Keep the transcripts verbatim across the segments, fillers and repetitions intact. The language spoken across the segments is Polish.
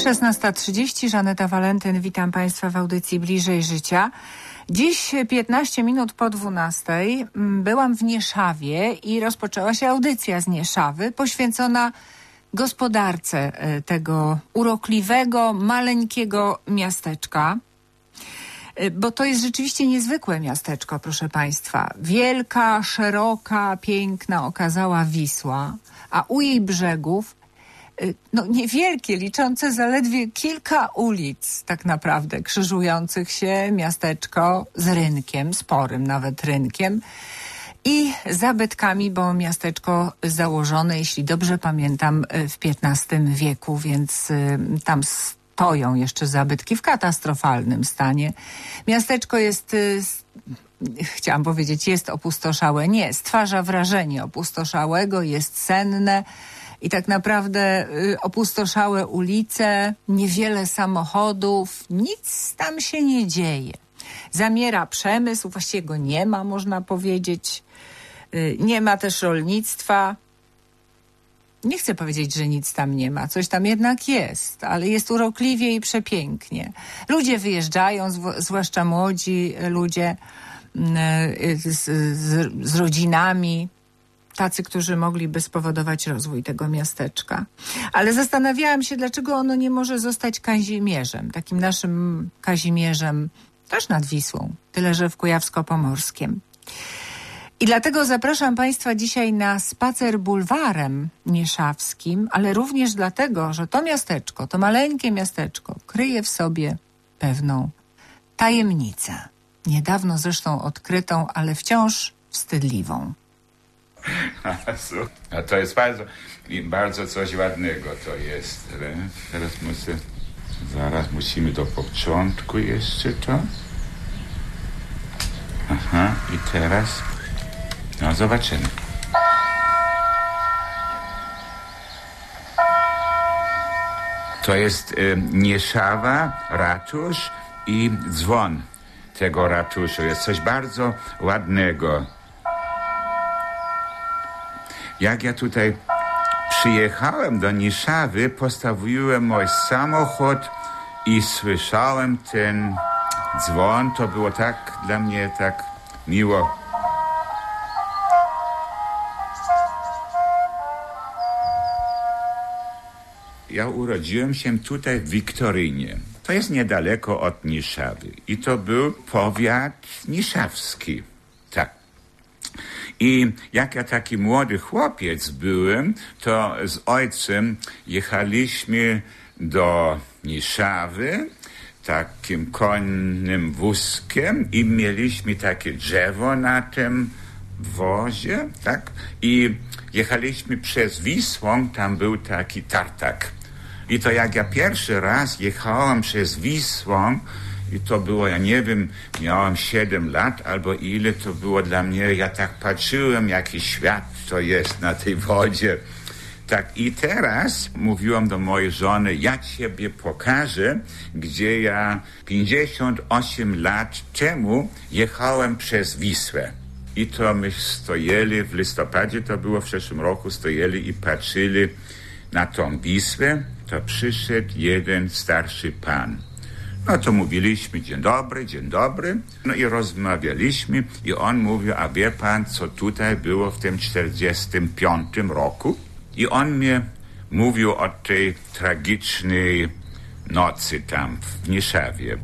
szesnasta trzydzieści, Żaneta Walentyn, witam Państwa w audycji Bliżej Życia. Dziś piętnaście minut po dwunastej byłam w Nieszawie i rozpoczęła się audycja z Nieszawy poświęcona gospodarce tego urokliwego, maleńkiego miasteczka. Bo to jest rzeczywiście niezwykłe miasteczko, proszę Państwa. Wielka, szeroka, piękna okazała Wisła, a u jej brzegów no niewielkie, liczące zaledwie kilka ulic tak naprawdę, krzyżujących się miasteczko z rynkiem, sporym nawet rynkiem i zabytkami, bo miasteczko założone, jeśli dobrze pamiętam, w piętnastym wieku, więc tam stoją jeszcze zabytki w katastrofalnym stanie. Miasteczko jest, chciałam powiedzieć, jest opustoszałe. Nie, stwarza wrażenie opustoszałego, jest senne. I tak naprawdę y, opustoszałe ulice, niewiele samochodów, nic tam się nie dzieje. Zamiera przemysł, właściwie go nie ma, można powiedzieć. Y, nie ma też rolnictwa. Nie chcę powiedzieć, że nic tam nie ma. Coś tam jednak jest, ale jest urokliwie i przepięknie. Ludzie wyjeżdżają, zw- zwłaszcza młodzi ludzie y, y, z, z, z rodzinami. Tacy, którzy mogliby spowodować rozwój tego miasteczka. Ale zastanawiałam się, dlaczego ono nie może zostać Kazimierzem, takim naszym Kazimierzem, też nad Wisłą, tyle że w Kujawsko-Pomorskiem. I dlatego zapraszam Państwa dzisiaj na spacer bulwarem nieszawskim, ale również dlatego, że to miasteczko, to maleńkie miasteczko kryje w sobie pewną tajemnicę. Niedawno zresztą odkrytą, ale wciąż wstydliwą. A to jest bardzo, bardzo coś ładnego to jest. Teraz muszę, zaraz musimy do początku jeszcze to. Aha, i teraz, no zobaczymy. To jest y, Nieszawa, ratusz i dzwon tego ratuszu. Jest coś bardzo ładnego. Jak ja tutaj przyjechałem do Nieszawy, postawiłem mój samochód i słyszałem ten dzwon. To było tak dla mnie tak miło. Ja urodziłem się tutaj w Wiktorynie. To jest niedaleko od Nieszawy. I to był powiat nieszawski. Tak. I jak ja taki młody chłopiec byłem, to z ojcem jechaliśmy do Nieszawy takim konnym wózkiem i mieliśmy takie drzewo na tym wozie, tak? I jechaliśmy przez Wisłą, tam był taki tartak. I to jak ja pierwszy raz jechałem przez Wisłą, i to było, ja nie wiem, miałem siedem lat albo ile to było dla mnie. Ja tak patrzyłem, jaki świat to jest na tej wodzie. Tak i teraz mówiłam do mojej żony, ja ciebie pokażę, gdzie ja pięćdziesiąt osiem lat temu jechałem przez Wisłę. I to my stojeli w listopadzie, to było w przeszłym roku, stojeli i patrzyli na tą Wisłę. To przyszedł jeden starszy pan. No to mówiliśmy, dzień dobry, dzień dobry. No i rozmawialiśmy i on mówił, a wie pan, co tutaj było w tym czterdziestym piątym roku? I on mnie mówił o tej tragicznej nocy tam w Nieszawie.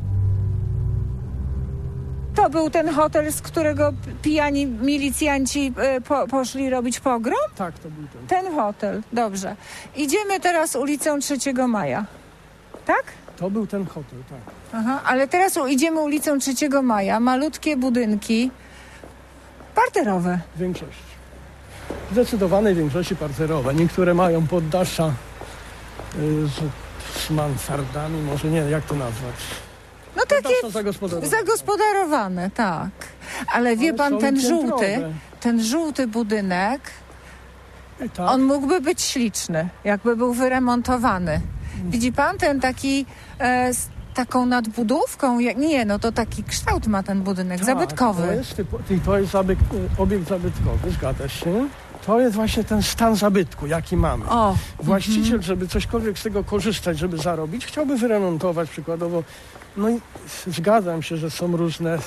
To był ten hotel, z którego pijani milicjanci y, po, poszli robić pogrom? Tak, to był ten. Ten hotel, dobrze. Idziemy teraz ulicą trzeciego maja, tak? To był ten hotel, tak. Aha, ale teraz idziemy ulicą trzeciego maja, malutkie budynki parterowe. W większości. W zdecydowanej większości parterowe. Niektóre mają poddasza y, z, z mansardami, może nie, jak to nazwać? No takie zagospodarowane. zagospodarowane, tak. Ale wie Ale pan, ten piętrowe. żółty, ten żółty budynek, tak. On mógłby być śliczny, jakby był wyremontowany. Widzi pan ten taki e, z taką nadbudówką? Jak, nie, no to taki kształt ma ten budynek, tak, zabytkowy. To jest, typu, to jest zabyt, obiekt zabytkowy, zgadza się. To jest właśnie ten stan zabytku, jaki mamy. O. Właściciel, żeby cośkolwiek z tego korzystać, żeby zarobić, chciałby wyremontować przykładowo. No i zgadzam się, że są różne,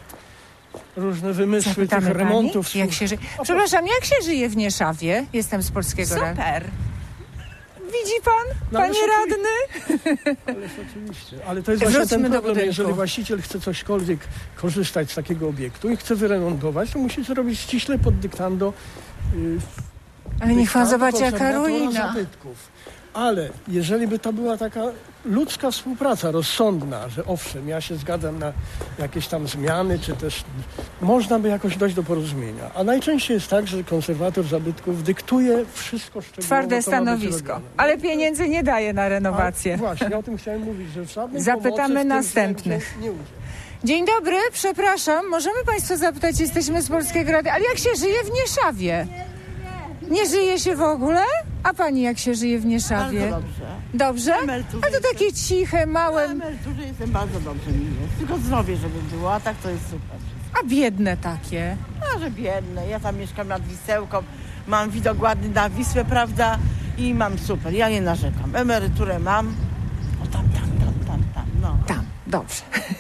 różne wymysły Zapytamy tych remontów. pani, jak się żyje. Przepraszam, jak się żyje w Nieszawie? Jestem z Polskiego Radia. Super. Widzi pan, No, panie ależ radny? Ależ oczywiście. Ale to jest właśnie Wróćmy ten do problem. budynku. Jeżeli właściciel chce cośkolwiek korzystać z takiego obiektu i chce wyremontować, to musi to robić ściśle pod dyktando. Yy, Ale niech pan dyktando zobaczy, jaka konserwatora ruina. zabytków. Ale jeżeli by to była taka ludzka współpraca, rozsądna, że owszem, ja się zgadzam na jakieś tam zmiany, czy też można by jakoś dojść do porozumienia. A najczęściej jest tak, że konserwator zabytków dyktuje wszystko szczegółowo. Twarde co ma być stanowisko. robione. Ale pieniędzy nie daje na renowację. A właśnie, o tym chciałem mówić, że w żadnej Zapytamy pomocy w tym następnych. względzie nie udziela. Dzień dobry, przepraszam, możemy państwa zapytać, jesteśmy z Polskiego Radia, ale jak się żyje w Nieszawie? Nie żyje się w ogóle? A pani jak się żyje w Nieszawie? Bardzo dobrze. Dobrze? Emeryturze A to takie ciche, Na małe, emeryturze jestem bardzo dobrze mi jest. Tylko zdrowie, żeby było, a tak to jest super. a biedne takie. A że biedne. Ja tam mieszkam nad Wisełką, mam widok ładny na Wisłę, prawda? I mam super, ja nie narzekam. Emeryturę mam. O tam, tam, tam, tam, tam, no. Tam, dobrze.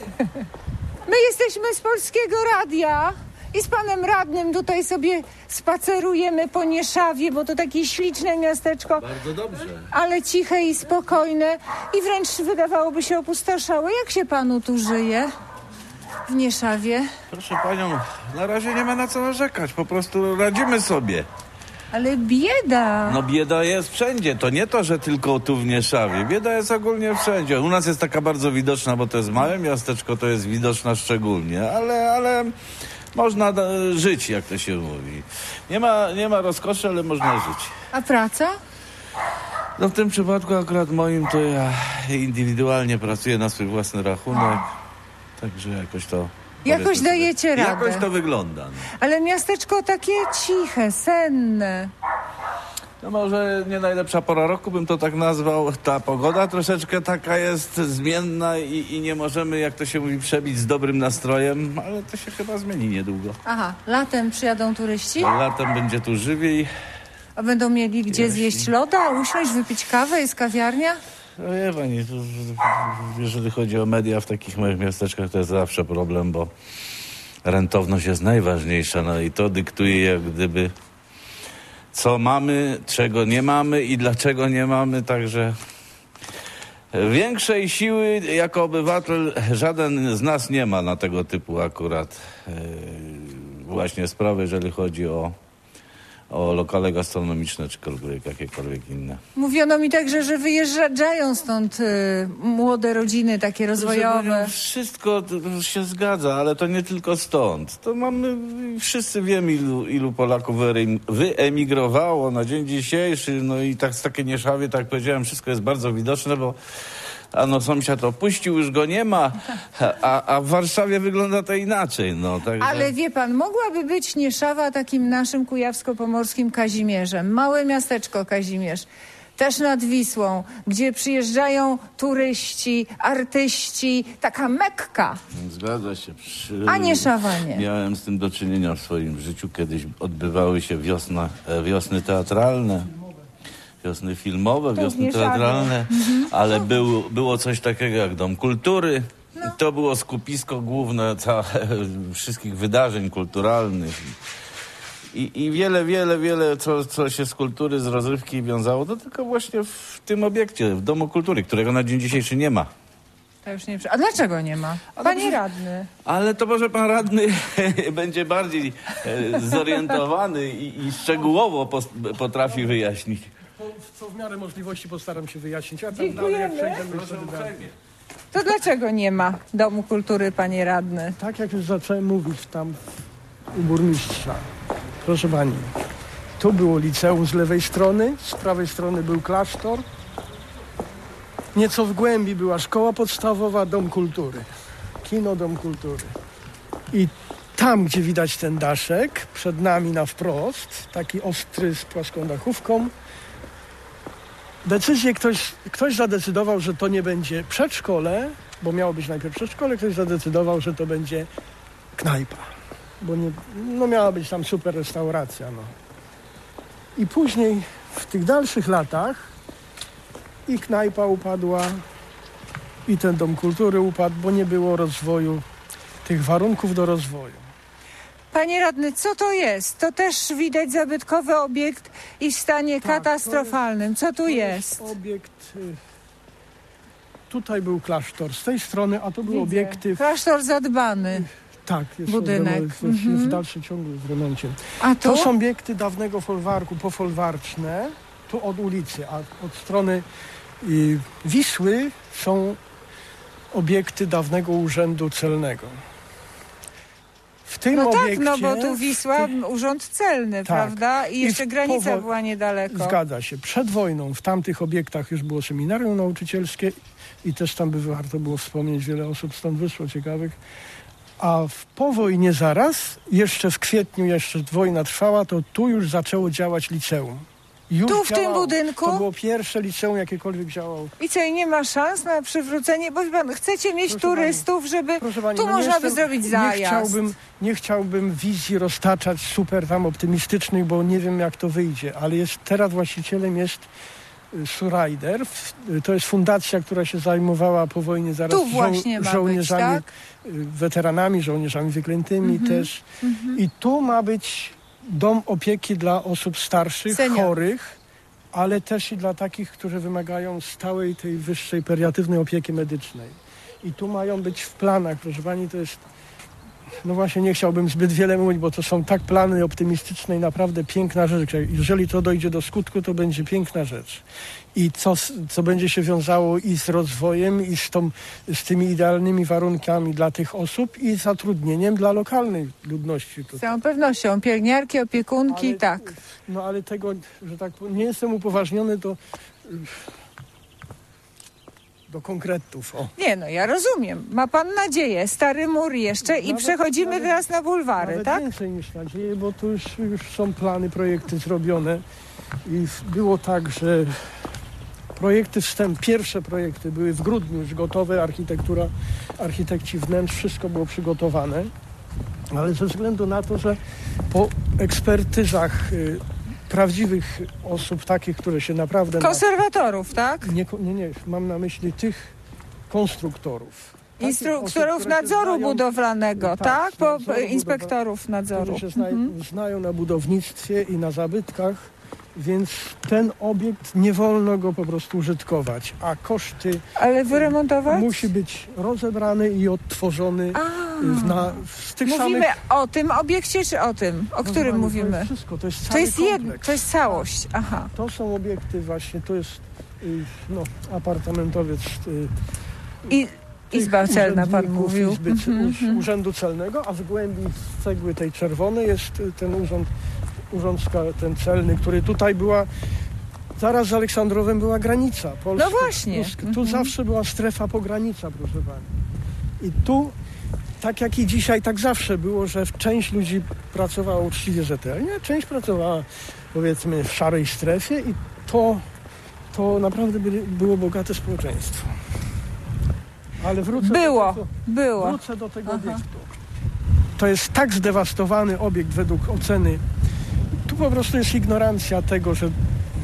My jesteśmy z Polskiego Radia i z panem radnym tutaj sobie spacerujemy po Nieszawie, bo to takie śliczne miasteczko. Bardzo dobrze. Ale ciche i spokojne i wręcz wydawałoby się opustoszałe. Jak się panu tu żyje w Nieszawie? Proszę panią, na razie nie ma na co narzekać, po prostu radzimy sobie. Ale bieda. No bieda jest wszędzie, to nie to, że tylko tu w Nieszawie. Bieda jest ogólnie wszędzie. U nas jest taka bardzo widoczna, bo to jest małe miasteczko, to jest widoczna szczególnie, ale, ale można da- żyć, jak to się mówi. Nie ma, nie ma rozkoszy, ale można żyć. A praca? No w tym przypadku akurat moim to ja indywidualnie pracuję na swój własny rachunek, także jakoś to... Jakoś powiedzmy sobie, dajecie radę. Jakoś to wygląda. No. Ale miasteczko takie ciche, senne. No może nie najlepsza pora roku bym to tak nazwał. Ta pogoda troszeczkę taka jest zmienna i, i nie możemy, jak to się mówi, przebić z dobrym nastrojem, ale to się chyba zmieni niedługo. Aha, latem przyjadą turyści, Latem będzie tu żywiej. a będą mieli gdzie zjeść loda, usiąść, wypić kawę, jest kawiarnia? No wie pani, to, jeżeli chodzi o media w takich małych miasteczkach, to jest zawsze problem, bo rentowność jest najważniejsza, no i to dyktuje jak gdyby co mamy, czego nie mamy i dlaczego nie mamy, także większej siły jako obywatel żaden z nas nie ma na tego typu akurat yy, właśnie sprawy, jeżeli chodzi o o lokale gastronomiczne, czy jakiekolwiek inne. Mówiono mi także, że wyjeżdżają stąd y, młode rodziny, takie rozwojowe. Wszystko to się zgadza, ale to nie tylko stąd. To mamy, wszyscy wiemy, ilu, ilu Polaków wyemigrowało na dzień dzisiejszy, no i tak z takiej Nieszawie, tak powiedziałem, wszystko jest bardzo widoczne, bo ano sąsiad opuścił, już go nie ma, a, a w Warszawie wygląda to inaczej. No, także... Ale wie pan, mogłaby być Nieszawa takim naszym kujawsko-pomorskim Kazimierzem. Małe miasteczko Kazimierz, też nad Wisłą, gdzie przyjeżdżają turyści, artyści, taka Mekka. Zgadza się. Przy... A Nieszawa nie. Miałem z tym do czynienia w swoim życiu. Kiedyś odbywały się wiosna, wiosny teatralne. Wiosny filmowe, wiosny teatralne, mhm. ale był, było coś takiego jak Dom Kultury. No. To było skupisko główne całe, wszystkich wydarzeń kulturalnych. I, I wiele, wiele, wiele, co, co się z kultury, z rozrywki wiązało, to tylko właśnie w tym obiekcie, w Domu Kultury, którego na dzień dzisiejszy nie ma. To już nie... A dlaczego nie ma? Panie radny. Ale to może pan radny będzie bardziej e, zorientowany i, i szczegółowo pos, potrafi wyjaśnić. Co w miarę możliwości postaram się wyjaśnić. Ja tam Dziękujemy. dalej, jak przejdziemy, wtedy dalej. To dlaczego nie ma Domu Kultury, panie radny? Tak jak już zacząłem mówić tam u burmistrza. Proszę pani, tu było liceum z lewej strony, z prawej strony był klasztor. Nieco w głębi była szkoła podstawowa, Dom Kultury. Kino, Dom Kultury. I tam, gdzie widać ten daszek, przed nami na wprost, taki ostry z płaską dachówką, decyzję ktoś, ktoś zadecydował, że to nie będzie przedszkole, bo miało być najpierw przedszkole, ktoś zadecydował, że to będzie knajpa, bo nie, no miała być tam super restauracja, no. I później w tych dalszych latach i knajpa upadła, i ten dom kultury upadł, bo nie było rozwoju, tych warunków do rozwoju. Panie radny, co to jest? To też widać zabytkowy obiekt i w stanie Tak, katastrofalnym. Co tu To jest? obiekt... y, Tutaj był klasztor z tej strony, a to były Widzę. obiekty... Klasztor zadbany. Tak, jest Budynek. w, remont- jest Mhm. w dalszym ciągu w remoncie. A To tu? są obiekty dawnego folwarku, pofolwarczne, tu od ulicy, a od strony y, Wisły są obiekty dawnego urzędu celnego. W tym No tak, obiekcie... no bo tu Wisła, urząd celny, Tak. prawda? I I jeszcze w granica powo- była niedaleko. Zgadza się. Przed wojną w tamtych obiektach już było seminarium nauczycielskie i też tam by warto było wspomnieć, wiele osób stąd wyszło ciekawych. A w, po wojnie zaraz, jeszcze w kwietniu, jeszcze wojna trwała, to tu już zaczęło działać liceum. Już Tu w tym działało. budynku? To było pierwsze liceum, jakiekolwiek działało. I co, i nie ma szans na przywrócenie? Bo wie pan, chcecie mieć Proszę turystów, żeby Proszę pani, tu no nie można by jestem- zrobić Nie zajazd. chciałbym, nie chciałbym wizji roztaczać super tam optymistycznych, bo nie wiem jak to wyjdzie, ale jest, teraz właścicielem jest y, Surajder. W- y, To jest fundacja, która się zajmowała po wojnie zaraz Tu właśnie ma być, żołnierzami, tak? y, weteranami, żołnierzami wyklętymi Mhm. też. I tu ma być dom opieki dla osób starszych, Seniorów. chorych, ale też i dla takich, którzy wymagają stałej, tej wyższej periatywnej opieki medycznej. I tu mają być w planach, proszę pani, to jest... No właśnie nie chciałbym zbyt wiele mówić, bo to są tak plany optymistyczne i naprawdę piękna rzecz. Jeżeli to dojdzie do skutku, to będzie piękna rzecz. I co, co będzie się wiązało i z rozwojem, i z, tą, z tymi idealnymi warunkami dla tych osób i zatrudnieniem dla lokalnej ludności. Z tutaj. całą pewnością. Pielęgniarki, opiekunki, Ale- tak. No ale tego, że tak powiem, nie jestem upoważniony do, do konkretów. O. Nie no, ja rozumiem. Ma pan nadzieję. Stary mur jeszcze i Nawet- przechodzimy nawet- teraz na bulwary, Nawet tak? więcej niż nadzieję, bo tu już, już są plany, projekty zrobione i było tak, że projekty wstęp, pierwsze projekty były w grudniu już gotowe, architektura, architekci wnętrz, wszystko było przygotowane, ale ze względu na to, że po ekspertyzach y, prawdziwych osób, takich, które się naprawdę... na- Konserwatorów, tak? Nie, nie, nie, mam na myśli tych konstruktorów. Takich Instruktorów osób, które się nadzoru znają- budowlanego, Tak, tak? Po, nadzoru po budowlanego. inspektorów nadzoru. którzy się zna, Mhm. znają na budownictwie i na zabytkach, więc ten obiekt nie wolno go po prostu użytkować, a koszty Ale wyremontować? musi być rozebrany i odtworzony A, w, na, z tych mówimy samych... o tym obiekcie, czy o tym, o No, którym to mówimy? jest wszystko, to jest To cały jest jedno, kompleks. to jest całość. Aha. To są obiekty właśnie, to jest y, no, apartamentowiec y, I Izba celna, pan urzędników mówił. Izby, Mhm, u- mhm. Urzędu Celnego, a w głębi z cegły tej czerwonej jest y, ten urząd, urząd ska- ten celny, który tutaj była, zaraz z Aleksandrowem była granica polska. No właśnie. Tu, tu Mhm. zawsze była strefa pogranicza, proszę pani. I tu, tak jak i dzisiaj, tak zawsze było, że część ludzi pracowała uczciwie, rzetelnie, a część pracowała, powiedzmy, w szarej strefie i to, to naprawdę byli, było bogate społeczeństwo. Ale wrócę Było, do tego, było. wrócę do tego Aha. obiektu. To jest tak zdewastowany obiekt według oceny. Tu po prostu jest ignorancja tego, że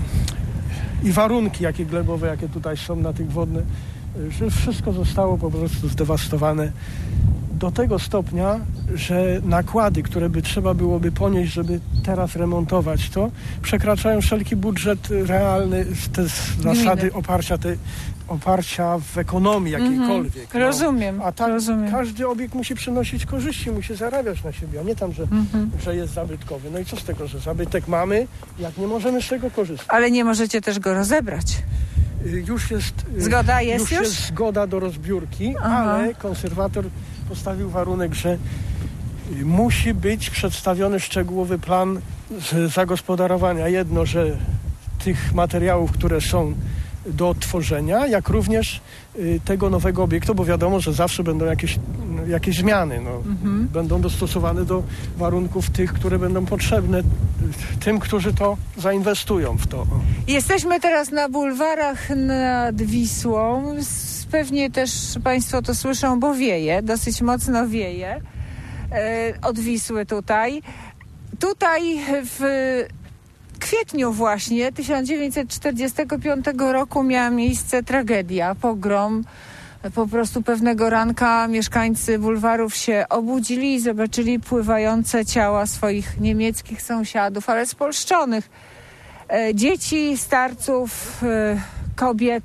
i warunki jakie glebowe, jakie tutaj są na tych wodnych, że wszystko zostało po prostu zdewastowane do tego stopnia, że nakłady, które by trzeba byłoby ponieść, żeby teraz remontować to, przekraczają wszelki budżet realny, te zasady oparcia, te, oparcia w ekonomii jakiejkolwiek. Mhm. Rozumiem, A tak rozumiem. każdy obiekt musi przynosić korzyści, musi zarabiać na siebie, a nie tam, że, Mhm. że jest zabytkowy. No i co z tego, że zabytek mamy, jak nie możemy z tego korzystać? Ale nie możecie też go rozebrać. Y, Już jest, y, Zgoda jest już? już? jest zgoda do rozbiórki, Aha. ale konserwator postawił warunek, że y, musi być przedstawiony szczegółowy plan z zagospodarowania. Jedno, że tych materiałów, które są do odtworzenia, jak również y, tego nowego obiektu, bo wiadomo, że zawsze będą jakieś, no, jakieś zmiany. No. Mhm. Będą dostosowane do warunków tych, które będą potrzebne y, tym, którzy to zainwestują w to. Jesteśmy teraz na bulwarach nad Wisłą. S- Pewnie też państwo to słyszą, bo wieje, dosyć mocno wieje e, od Wisły tutaj. Tutaj w kwietniu właśnie tysiąc dziewięćset czterdziestego piątego roku miała miejsce tragedia, pogrom. Po prostu pewnego ranka mieszkańcy bulwarów się obudzili i zobaczyli pływające ciała swoich niemieckich sąsiadów, ale spolszczonych. E, dzieci, starców, e, kobiet.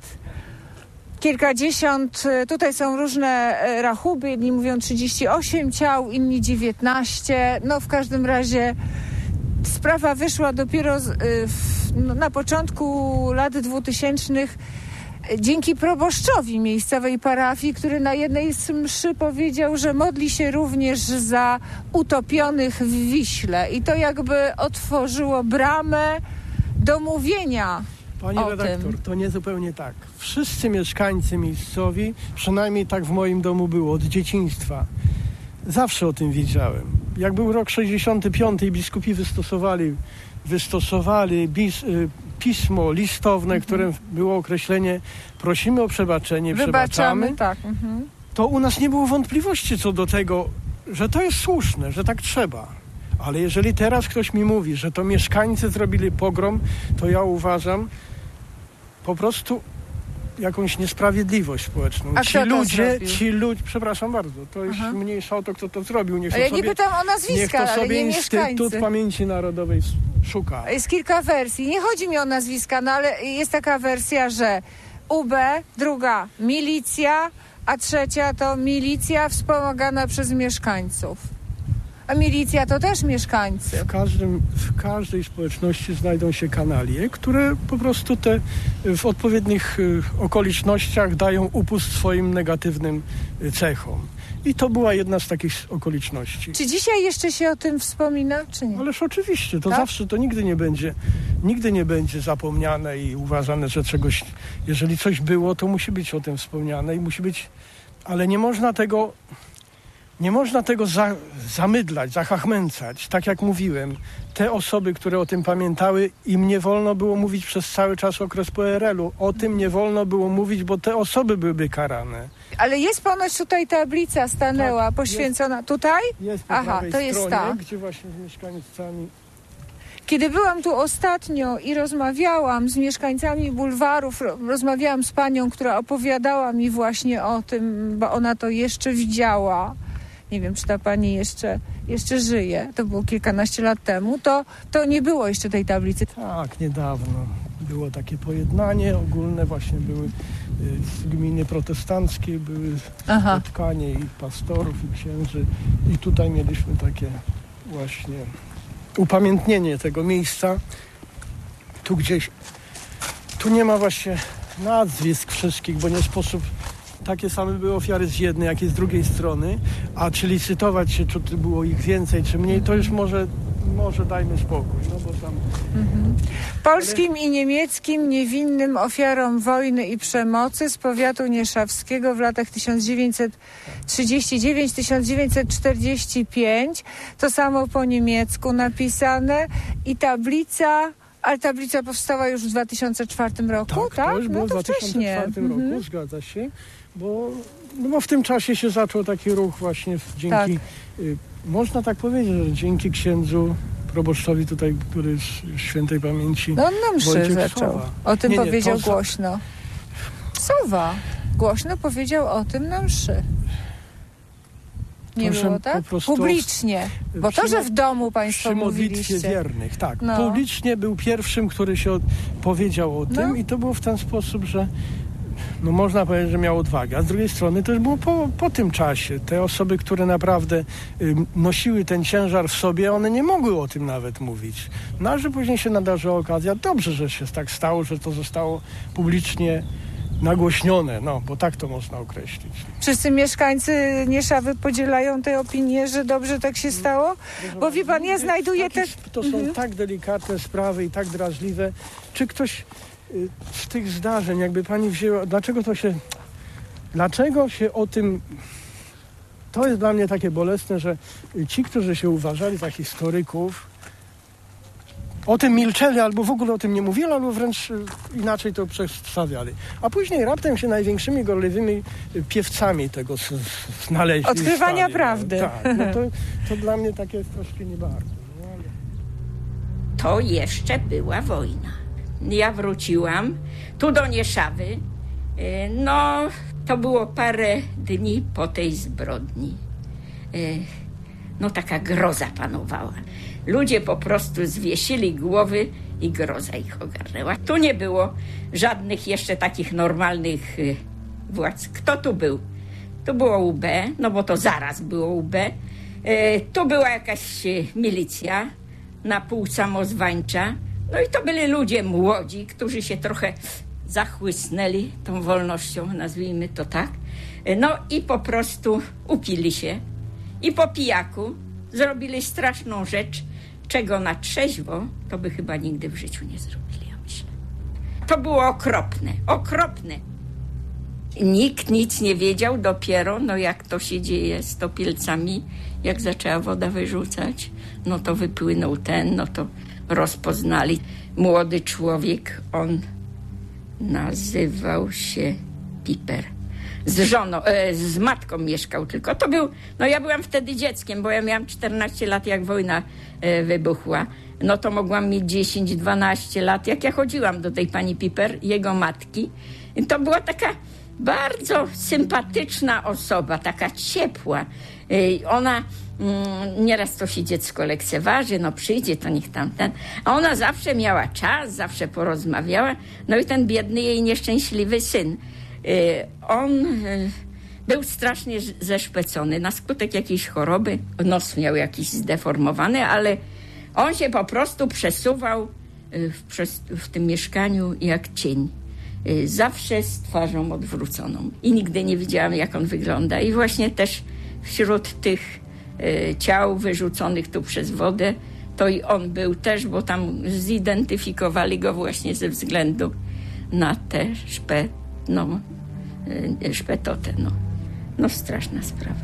Kilkadziesiąt, e, tutaj są różne e, rachuby, jedni mówią trzydzieści osiem ciał, inni dziewiętnaście. No w każdym razie sprawa wyszła dopiero z, e, w, no, na początku lat dwutysięcznych dzięki proboszczowi miejscowej parafii, który na jednej z mszy powiedział, że modli się również za utopionych w Wiśle. I to jakby otworzyło bramę do mówienia Pani o redaktor, tym. to nie zupełnie tak. Wszyscy mieszkańcy miejscowi, przynajmniej tak w moim domu było od dzieciństwa, zawsze o tym wiedziałem. Jak był rok sześćdziesiąty piąty i biskupi wystosowali, wystosowali bis, y, pismo listowne, mhm. którym było określenie prosimy o przebaczenie, Wybaczamy, przebaczamy, tak. Mhm. to u nas nie było wątpliwości co do tego, że to jest słuszne, że tak trzeba. Ale jeżeli teraz ktoś mi mówi, że to mieszkańcy zrobili pogrom, to ja uważam po prostu jakąś niesprawiedliwość społeczną. A ci kto to ludzie, zrobił? ci ludzie, przepraszam bardzo, to jest Aha. mniejsza o to, kto to zrobił. Niech Ale ja to nie sobie, pytam o niech nazwiska, to ale sobie nie Instytut mieszkańcy. Pamięci Narodowej szuka. Jest kilka wersji. Nie chodzi mi o nazwiska, no ale jest taka wersja, że U B, druga milicja, a trzecia to milicja wspomagana przez mieszkańców. A milicja to też mieszkańcy. W, każdym, w każdej społeczności znajdą się kanalie, które po prostu te w odpowiednich y, okolicznościach dają upust swoim negatywnym y, cechom. I to była jedna z takich okoliczności. Czy dzisiaj jeszcze się o tym wspomina, czy nie? Ależ oczywiście, to tak? zawsze, to nigdy nie będzie, nigdy nie będzie zapomniane i uważane, że czegoś, jeżeli coś było, to musi być o tym wspomniane i musi być, ale nie można tego, nie można tego za, zamydlać, zachachmęcać. Tak jak mówiłem, te osoby, które o tym pamiętały, im nie wolno było mówić przez cały czas okres P R L u. O tym nie wolno było mówić, bo te osoby byłyby karane. Ale jest ponoć tutaj tablica stanęła, Tak, poświęcona. Tutaj? Jest po Aha, prawej to jest stronie, ta. gdzie właśnie z mieszkańcami. Kiedy byłam tu ostatnio i rozmawiałam z mieszkańcami bulwarów, rozmawiałam z panią, która opowiadała mi właśnie o tym, bo ona to jeszcze widziała. Nie wiem, czy ta pani jeszcze, jeszcze żyje. To było kilkanaście lat temu. To, to nie było jeszcze tej tablicy. Tak, niedawno było takie pojednanie ogólne, właśnie były y, z gminy protestanckiej, były Aha. spotkanie i pastorów, i księży. I tutaj mieliśmy takie właśnie upamiętnienie tego miejsca. Tu gdzieś, tu nie ma właśnie nazwisk wszystkich, bo nie sposób, takie same były ofiary z jednej, jak i z drugiej strony, a czy licytować się, czy było ich więcej, czy mniej, to już może, może dajmy spokój, no bo tam... Mhm. Polskim i niemieckim niewinnym ofiarom wojny i przemocy z powiatu nieszawskiego w latach tysiąc dziewięćset trzydziesty dziewiąty do tysiąc dziewięćset czterdziesty piąty. To samo po niemiecku napisane i tablica, ale tablica powstała już w dwa tysiące czwartym roku, tak? Tak, to już było no w to dwa tysiące wcześniej. czwartym roku, Mhm. zgadza się, bo, no bo w tym czasie się zaczął taki ruch właśnie dzięki, Tak. y, można tak powiedzieć, że dzięki księdzu proboszczowi tutaj, który z świętej pamięci No on na mszy Wojciech zaczął. Sowa. O tym Nie, nie, powiedział to- głośno. Sowa głośno powiedział o tym na mszy. Nie Proszę było, tak? po prostu- Publicznie. Bo to, Przy że mo- w domu państwo Przy modlitwie mówiliście. wiernych, tak. No. Publicznie był pierwszym, który się od, powiedział o tym No. i to było w ten sposób, że no można powiedzieć, że miał odwagę. A z drugiej strony też było po, po tym czasie. Te osoby, które naprawdę y, nosiły ten ciężar w sobie, one nie mogły o tym nawet mówić. No a że później się nadarzyła okazja, dobrze, że się tak stało, że to zostało publicznie nagłośnione, no, bo tak to można określić. Wszyscy mieszkańcy Nieszawy podzielają tę opinię, że dobrze tak się stało? Bo wie pan, ja znajduję te... Takich- To są tak delikatne sprawy i tak drażliwe. Czy ktoś y, z tych zdarzeń, jakby pani wzięła, dlaczego to się, dlaczego się o tym, to jest dla mnie takie bolesne, że ci, którzy się uważali za historyków, o tym milczeli albo w ogóle o tym nie mówili, albo wręcz y, inaczej to przedstawiali. A później raptem się największymi gorliwymi y, piewcami tego s- s- znaleźli. Odkrywania stali, no. prawdy. Tak, no to, to dla mnie takie jest troszkę nie bardzo. No, ale... to jeszcze była wojna. Ja wróciłam tu do Nieszawy. No, to było parę dni po tej zbrodni. No, taka groza panowała. Ludzie po prostu zwiesili głowy i groza ich ogarnęła. Tu nie było żadnych jeszcze takich normalnych władz. Kto tu był? Tu było U B, no bo to zaraz było U B. Tu była jakaś milicja na pół samozwańcza. No i to byli ludzie młodzi, którzy się trochę zachłysnęli tą wolnością, nazwijmy to tak. No i po prostu upili się. I po pijaku zrobili straszną rzecz, czego na trzeźwo to by chyba nigdy w życiu nie zrobili, ja myślę. To było okropne, okropne. Nikt nic nie wiedział dopiero, no jak to się dzieje z topielcami, jak zaczęła woda wyrzucać, no to wypłynął ten, no to rozpoznali. Młody człowiek, on nazywał się Piper. Z żoną, e, z matką mieszkał tylko. To był, no ja byłam wtedy dzieckiem, bo ja miałam czternaście lat, jak wojna e, wybuchła. No to mogłam mieć dziesięć dwanaście lat, jak ja chodziłam do tej pani Piper, jego matki. I to była taka bardzo sympatyczna osoba, taka ciepła. E, ona, mm, nieraz to się dziecko lekceważy, no przyjdzie, to niech tamten. A ona zawsze miała czas, zawsze porozmawiała. No i ten biedny jej nieszczęśliwy syn, on był strasznie zeszpecony na skutek jakiejś choroby. Nos miał jakiś zdeformowany, ale on się po prostu przesuwał w, w tym mieszkaniu jak cień. Zawsze z twarzą odwróconą. I nigdy nie widziałam, jak on wygląda. I właśnie też wśród tych ciał wyrzuconych tu przez wodę, to i on był też, bo tam zidentyfikowali go właśnie ze względu na tę szpet, no, szpetotę. No. no straszna sprawa.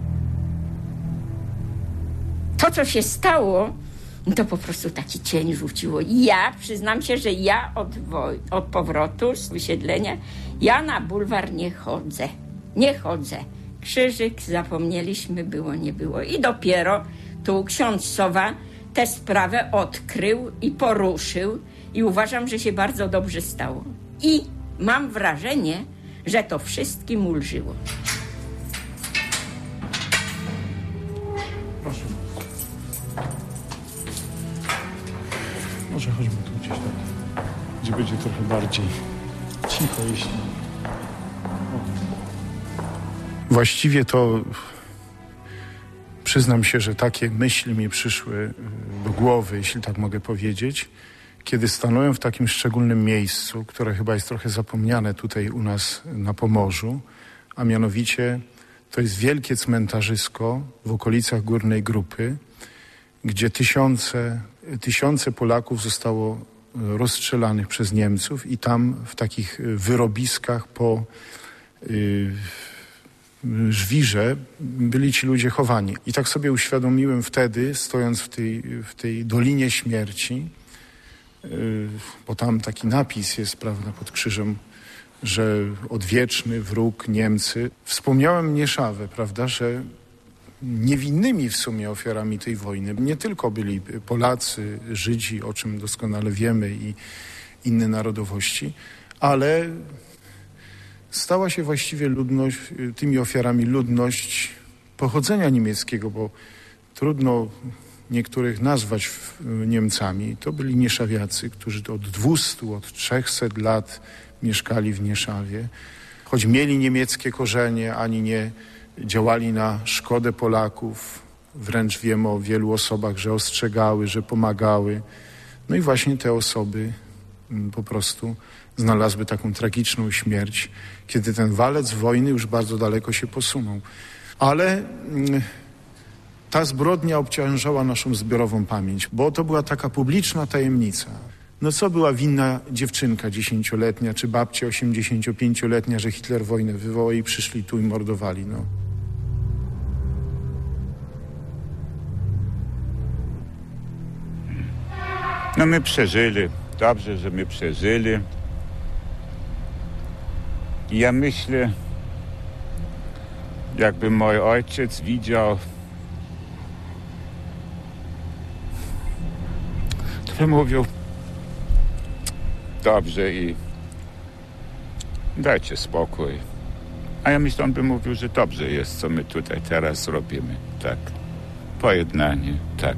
To, co się stało, to po prostu taki cień rzuciło. I ja, przyznam się, że ja od, woj- od powrotu z wysiedlenia, ja na bulwar nie chodzę. Nie chodzę. Krzyżyk zapomnieliśmy, było, nie było. I dopiero tu ksiądz Sowa tę sprawę odkrył i poruszył i uważam, że się bardzo dobrze stało. I mam wrażenie, że to wszystkim ulżyło. Proszę. Może chodźmy tu gdzieś tak, gdzie będzie trochę bardziej cicho, jeśli... O. Właściwie to przyznam się, że takie myśli mi przyszły do głowy, jeśli tak mogę powiedzieć, kiedy stanąłem w takim szczególnym miejscu, które chyba jest trochę zapomniane tutaj u nas na Pomorzu, a mianowicie to jest wielkie cmentarzysko w okolicach Górnej Grupy, gdzie tysiące, tysiące Polaków zostało rozstrzelanych przez Niemców i tam w takich wyrobiskach po y, żwirze byli ci ludzie chowani. I tak sobie uświadomiłem wtedy, stojąc w tej, w tej Dolinie Śmierci, bo tam taki napis jest, prawda, pod krzyżem, że odwieczny wróg Niemcy. Wspomniałem Nieszawę, prawda, że niewinnymi w sumie ofiarami tej wojny nie tylko byli Polacy, Żydzi, o czym doskonale wiemy, i inne narodowości, ale stała się właściwie ludność, tymi ofiarami ludność pochodzenia niemieckiego, bo trudno niektórych nazwać Niemcami. To byli Nieszawiacy, którzy od dwustu, od trzechset lat mieszkali w Nieszawie. Choć mieli niemieckie korzenie, ani nie działali na szkodę Polaków. Wręcz wiemy o wielu osobach, że ostrzegały, że pomagały. No i właśnie te osoby po prostu znalazły taką tragiczną śmierć, kiedy ten walec wojny już bardzo daleko się posunął. Ale ta zbrodnia obciążała naszą zbiorową pamięć, bo to była taka publiczna tajemnica. No co była winna dziewczynka dziesięcioletnia, czy babcia osiemdziesięciopięcioletnia, że Hitler wojnę wywołał i przyszli tu i mordowali, no. No my przeżyli. Dobrze, że my przeżyli. I ja myślę, jakby mój ojciec widział mówił dobrze i dajcie spokój. A ja myślę, on by mówił, że dobrze jest, co my tutaj teraz robimy. Tak. Pojednanie, tak.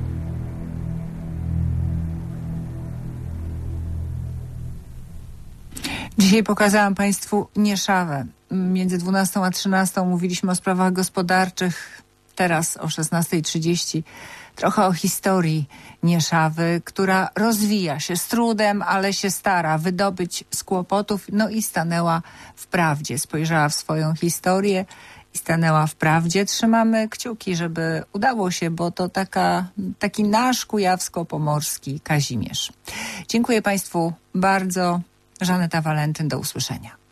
Dzisiaj pokazałam Państwu Nieszawę. Między dwunastą a trzynastą mówiliśmy o sprawach gospodarczych. Teraz o szesnastej trzydzieści trochę o historii Nieszawy, która rozwija się z trudem, ale się stara wydobyć z kłopotów, no i stanęła w prawdzie. Spojrzała w swoją historię i stanęła w prawdzie. Trzymamy kciuki, żeby udało się, bo to taka, taki nasz kujawsko-pomorski Kazimierz. Dziękuję Państwu bardzo. Żaneta Walentyn, do usłyszenia.